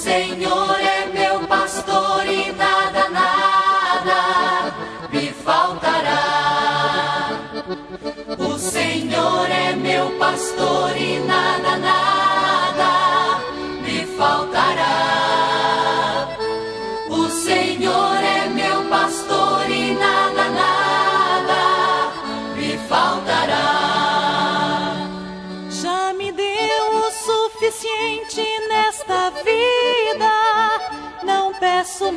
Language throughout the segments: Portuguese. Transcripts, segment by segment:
Senhor é meu pastor e nada, nada me faltará. O Senhor é meu pastor e nada, nada me faltará. O Senhor é meu pastor e nada, nada me faltará. Já me deu o suficiente nesta vida, não peço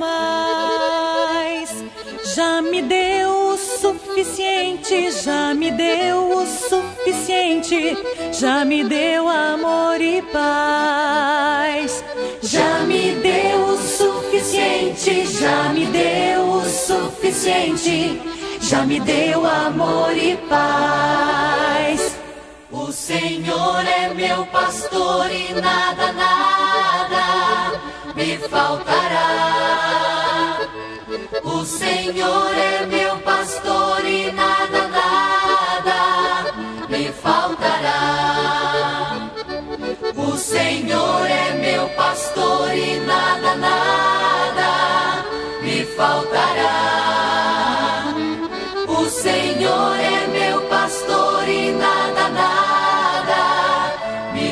mais. Já me deu o suficiente, já me deu o suficiente, já me deu amor e paz. Já me deu o suficiente, já me deu o suficiente, já me deu amor e paz. O Senhor é meu pastor e nada, nada me faltará. O Senhor é meu pastor e nada, nada me faltará. O Senhor é meu pastor e nada, nada me faltará. O Senhor é meu pastor e nada, nada me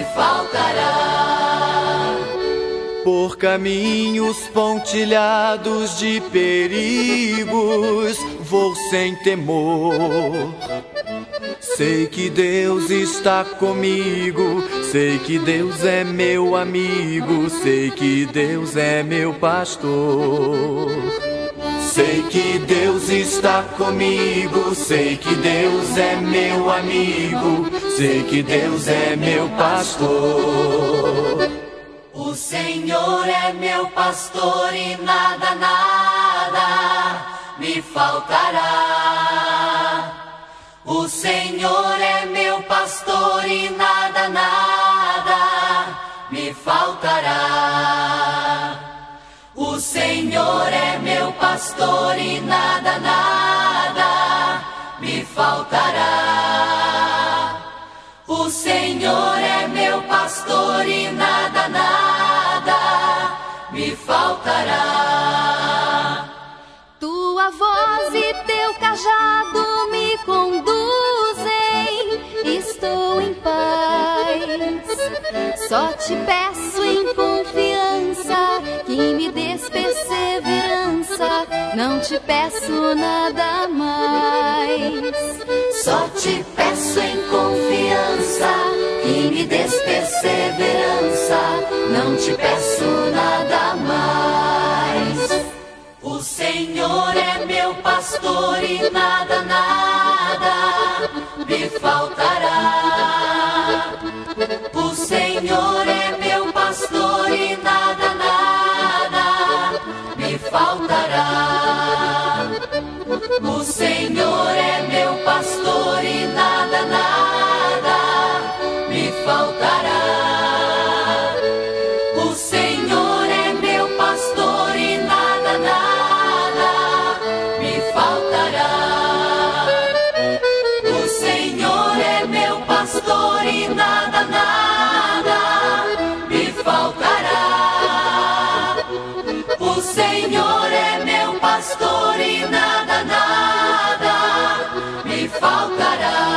faltará. Por caminhos pontilhados de perigos vou sem temor. Sei que Deus está comigo, sei que Deus é meu amigo, sei que Deus é meu pastor. Sei que Deus está comigo, sei que Deus é meu amigo, sei que Deus é meu pastor. O Senhor é meu pastor e nada, nada me faltará. O Senhor é meu pastor e nada, nada me faltará. O Senhor é meu pastor e nada, nada me faltará. O Senhor é meu pastor e nada, nada me faltará. Tua voz e teu cajado me conduzem, estou em paz. Só te peço em confiança que me des perseverança, não te peço nada mais. Só te peço em confiança que me des perseverança, não te peço nada mais. O Senhor é meu pastor e nada, nada me faltará. O Senhor é meu pastor e nada, nada me faltará. O Senhor é meu pastor e nada, nada me faltará. O Senhor é meu pastor e nada, nada me faltará. O Senhor é meu pastor e nada, nada me faltará. O Senhor é meu pastor e nada, nada me faltará.